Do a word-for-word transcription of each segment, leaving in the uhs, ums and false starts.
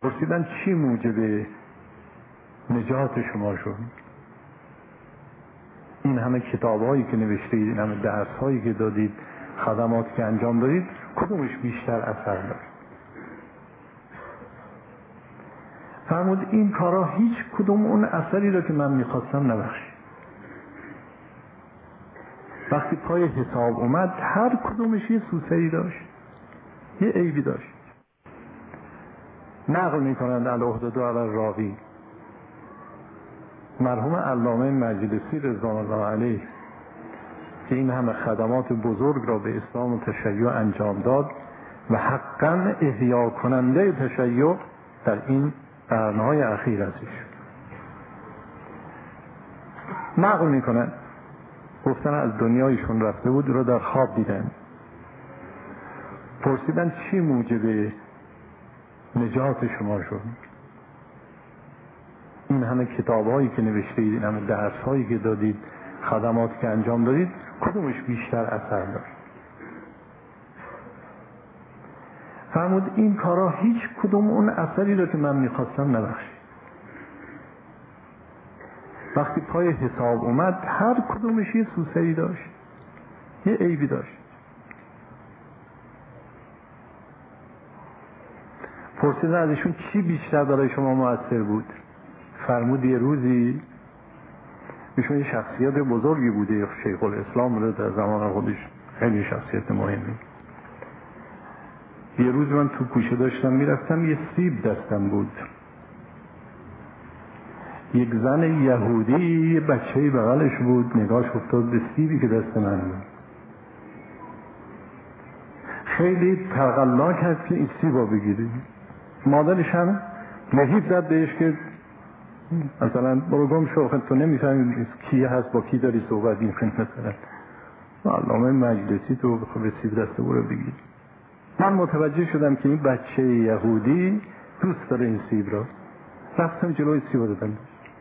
پرسیدن چی موجب نجات شما شد؟ این همه کتاب‌هایی که نوشتید، این همه درس‌هایی که دادید، خدماتی که انجام دادید، کدومش بیشتر اثر داشت؟ فرمود این کارا هیچ کدوم اون اثری رو که من میخواستم نبخشید. وقتی پای حساب اومد هر کدومش یه سوسری داشت، یه عیبی داشت. نقل میکنند العهده علی راوی، مرحوم علامه مجلسی رضوان الله علیه که این همه خدمات بزرگ را به اسلام و تشیع انجام داد و حقا احیا کننده تشیع در این قرنهای اخیر ازش نقل میکنند، گفتن از دنیایشون رفته بود رو در خواب دیدن. پرسیدن چی موجب نجات شما شد؟ این همه کتاب‌هایی که نوشتید، این همه درس‌هایی که دادید، خدماتی که انجام دادید، کدومش بیشتر اثر داشت؟ فرمود این کارا هیچ کدوم اون اثری رو که من میخواستم نبخشید. وقتی پای حساب اومد هر کدومش یه سوسری داشت، یه عیبی داشت. پرسیدن ازشون چی بیشتر برای شما مؤثر بود؟ فرمود یه روزی ایشون یه شخصیت بزرگی بوده، شیخ الاسلام بوده در زمان خودش، خیلی شخصیت مهمی. یه روز من تو کوچه داشتم میرفتم، یه سیب دستم بود. یک زن یهودی یه بچه‌ای بغلش بود، نگاهش افتاد به سیبی که دست من بود. خیلی تقلا کرد که این سیبا بگیری. مادرش هم نهیب زد بهش که مثلا برو گم شو، تو نمیفهمی کی هست، با کی داری صحبت میکنی. مثلا علامه مجلسی تو بخواه به سیب دسته برو بگیر. من متوجه شدم که این بچه یهودی دوست داره این سیب را. رفتم جلوی سیب رو دادم.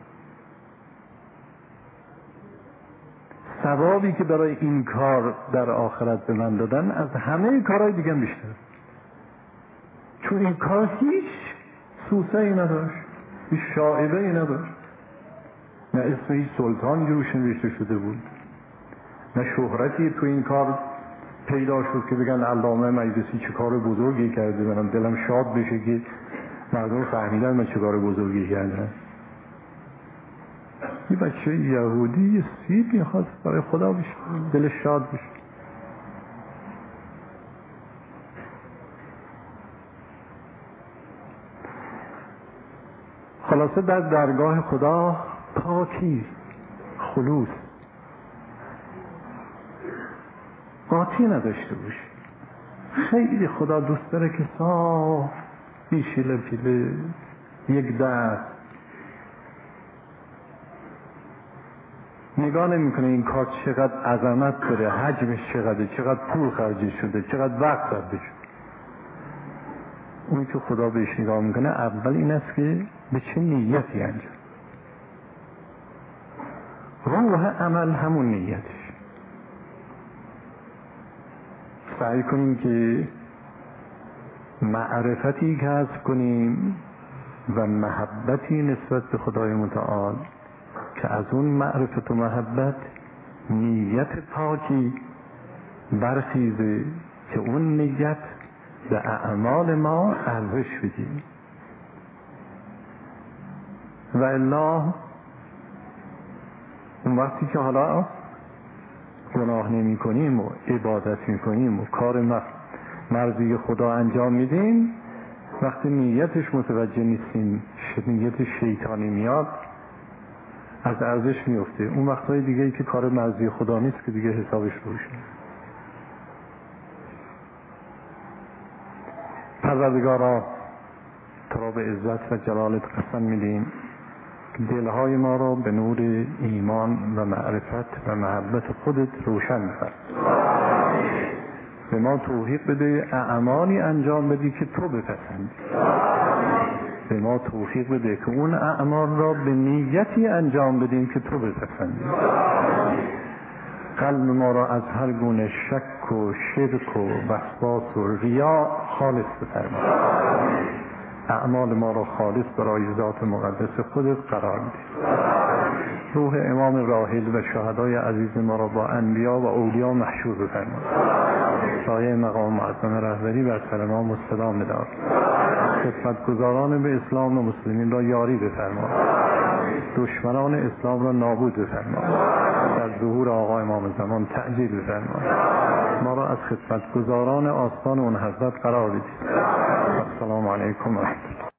ثوابی که برای این کار در آخرت به من دادن از همه کارهای دیگه بیشتر، چون این کار هیچ سوسه ای نداشت، هیچ شائبه ای نداشت، نه اسم هیچ سلطانی روش نوشته شده بود، نه شهرتی تو این کار پیدا شد که بگن علامه مجلسی چه کار بزرگی کرده. منم دلم شاد بشه که مردم فهمیدن من چه کار بزرگی کردم. یه بچه یهودی یه سیب میخواست برای خدا بشه، دلش شاد بشه. خلاصه در درگاه خدا پاکی، خلوص، قاطی نداشته باشه. خیلی خدا دوست داره که صاف بیشیله پیله، یک دست، نگاه نمی کنه این کار چقدر عظمت داره، حجمش چقدره، چقدر پول خرج شده، چقدر وقت صرف شده. اونی که خدا بهش نگاه میکنه اول این است که به چه نیتی انجام. روح عمل همون نیتش. سعی کنیم که معرفتی کسب کنیم و محبتی نسبت به خدای متعال که از اون معرفت و محبت نیت پاکی برخیزه که اون نیت به اعمال ما ارزش بدیم. و الا اون وقتی که حالا گناه نمی کنیم و عبادت می کنیم و کار مرضی خدا انجام میدیم، وقتی نیتش متوجه نیستیم، نیت شیطانی میاد، از ارزش میفته. اون وقتهای دیگه ای که کار مرضی خدا نیست که دیگه حسابش روشه. پروردگارا تو را به عزت و جلالت قسم میدیم دلهای ما را به نور ایمان و معرفت و محبت خودت روشن کن. به ما توفیق بده اعمالی انجام بدی که تو بپسندی. به ما توفیق بده که اون اعمال را به نیتی انجام بدیم که تو بپسندی. قلب ما را از هر گونه شک و شرک و وسواس و ریا خالص بفرما. اعمال ما را خالص برای ذات مقدس خودت قرار بدید. روح امام راحل و شهدای عزیز ما را با انبیا و اولیاء محشور بفرما. سایه مقام معظم رهبری بر سر ما مستدام بدار. خدمتگزاران به اسلام و مسلمین را یاری بفرما. دشمنان اسلام را نابود بفرما. در ظهور آقا امام زمان تعجیل بفرما. ما را از خدمتگزاران آستان اون حضرت قرار بدید. السلام علیکم و رحمت الله.